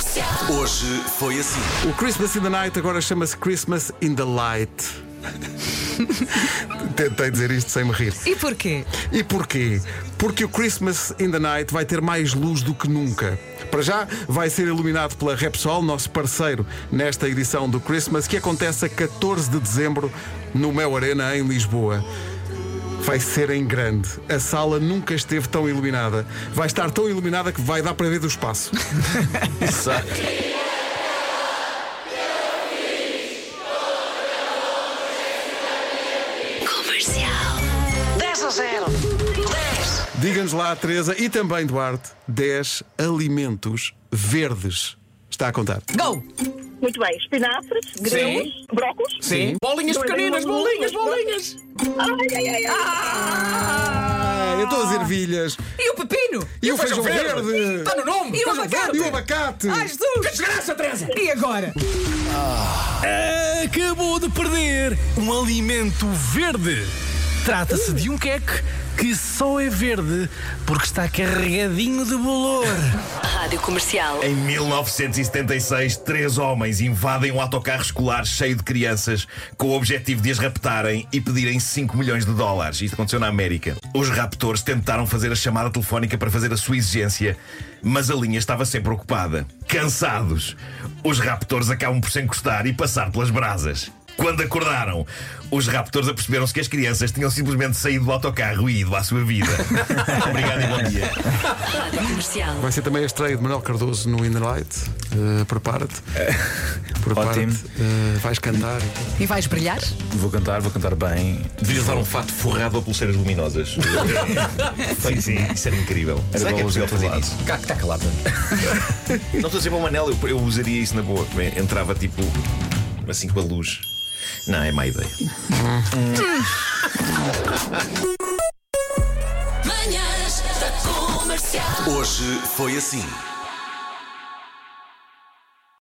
Hoje foi assim. O Christmas in the Night agora chama-se Christmas in the Light. Tentei dizer isto sem me rir. E porquê? E porquê? Porque o Christmas in the Night vai ter mais luz do que nunca. Para já vai ser iluminado pela Repsol, nosso parceiro nesta edição do Christmas, que acontece a 14 de dezembro no Mel Arena, em Lisboa. Vai ser em grande. A sala nunca esteve tão iluminada. Vai estar tão iluminada que vai dar para ver do espaço. Exato. 10-0. 10. Diga-nos lá, Teresa, e também Duarte, 10 alimentos verdes. Está a contar. Go! Muito bem, espinafres, grelos, brócolis. Sim. Bolinhas pequeninas, bolinhas. Ai. Eu estou a dizer ervilhas. E o pepino? E o feijão verde. Está no nome. E o abacate? E o abacate. Ai, Jesus! Que desgraça, Teresa! E agora? Acabou de perder um alimento verde. Trata-se de um queque que só é verde porque está carregadinho de bolor. Rádio Comercial. Em 1976, 3 homens invadem um autocarro escolar cheio de crianças com o objetivo de as raptarem e pedirem 5 milhões de dólares. Isto aconteceu na América. Os raptores tentaram fazer a chamada telefónica para fazer a sua exigência, mas a linha estava sempre ocupada. Cansados, os raptores acabam por se encostar e passar pelas brasas. Quando acordaram, os raptores aperceberam-se que as crianças tinham simplesmente saído do autocarro e ido à sua vida. Obrigado e bom dia. Rádio Comercial. Vai ser também a estreia de Manuel Cardoso no In the Light. Prepara-te. Ótimo. Vais cantar. E vais brilhar? Vou cantar bem. Devias dar um fato forrado a pulseiras luminosas. Sim, isso era incrível. Era Será que é bom possível fazer falar. isso? Está calado. Não estou a dizer para o Manel, eu usaria isso na boa. Entrava tipo assim com a luz. Não, é má ideia. Manhãs da Comercial. Hoje foi assim.